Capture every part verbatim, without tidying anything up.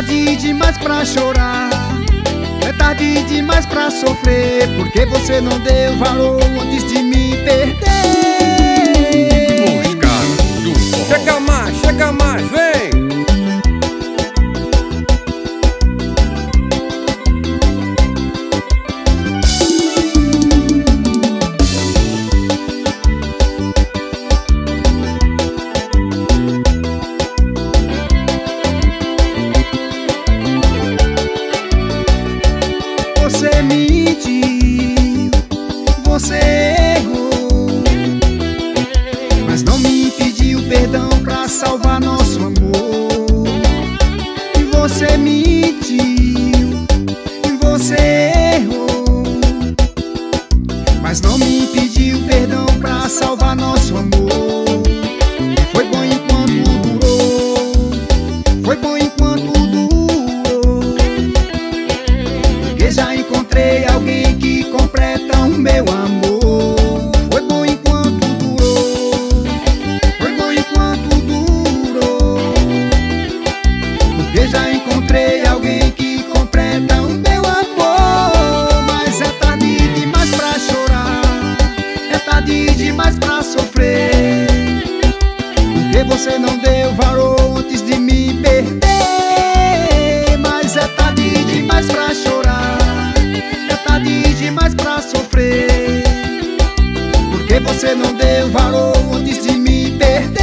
tarde demais pra chorar, é tarde demais pra sofrer, porque você não deu valor antes de me perder. Os caras do forró. Chega mais, chega mais, vem! Você mentiu, você errou, mas não me pediu perdão pra salvar nosso amor. E você mentiu, e você errou, mas não me pediu perdão pra salvar nosso amor. Foi bom enquanto durou, foi bom enquanto durou, porque já encontrei alguém que completa o meu amor. Foi bom enquanto durou, foi bom enquanto durou, porque já encontrei alguém que completa o meu amor. Mas é tarde demais pra chorar, é tarde demais pra sofrer, porque você não deu valor antes de me perder. Mas é tarde demais pra chorar, é tarde demais pra sofrer, porque você não deu valor antes de me perder.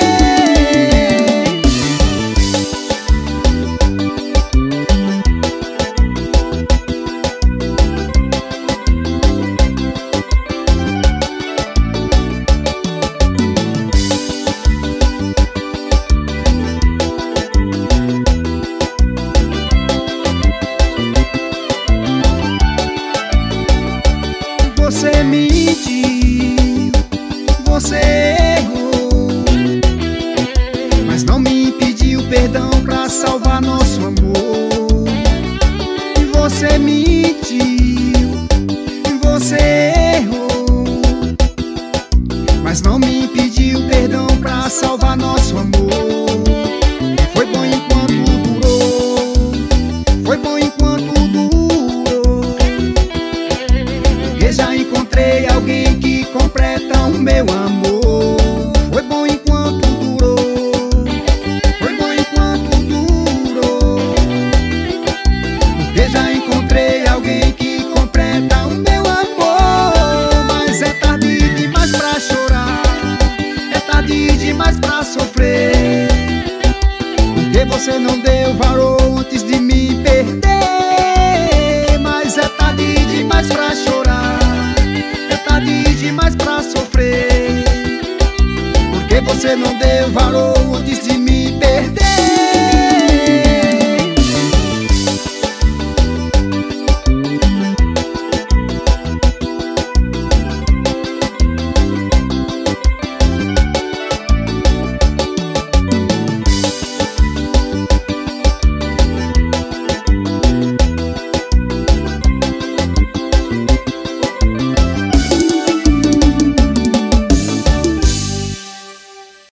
Você mentiu, você errou, mas não me pediu perdão pra salvar nosso amor. E você mentiu, e você errou, mas não me pediu perdão pra salvar nosso amor. Foi bom enquanto durou, foi bom enquanto durou, porque já encontrei alguém que completa o meu amor. Foi bom enquanto durou, foi bom enquanto durou, porque já encontrei alguém que completa o meu amor. Mas é tarde demais pra chorar, é tarde demais pra sofrer, porque você não deu valor antes de me perder. Mas é tarde demais pra chorar, é tarde demais pra sofrer, porque você não deu valor antes de